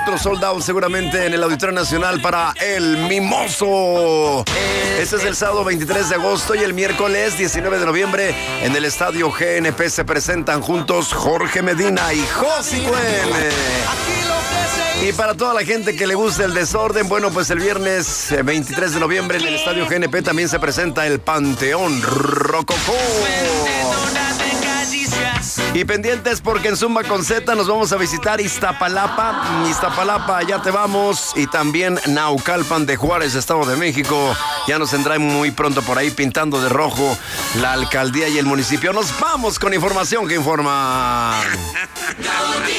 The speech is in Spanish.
otro sold out seguramente en el Auditorio Nacional para El Mimoso. Este es el sábado 23 de agosto y el miércoles 19 de noviembre en el Estadio GNP se presentan juntos Jorge Medina y Josi Cuen. Y para toda la gente que le gusta el desorden, bueno, pues el viernes 23 de noviembre en el Estadio GNP también se presenta el Panteón Rococó. Y pendientes porque en Zumba con Z nos vamos a visitar Iztapalapa. Iztapalapa, allá te vamos. Y también Naucalpan de Juárez, Estado de México. Ya nos tendrán muy pronto por ahí pintando de rojo la alcaldía y el municipio. Nos vamos con información que informa.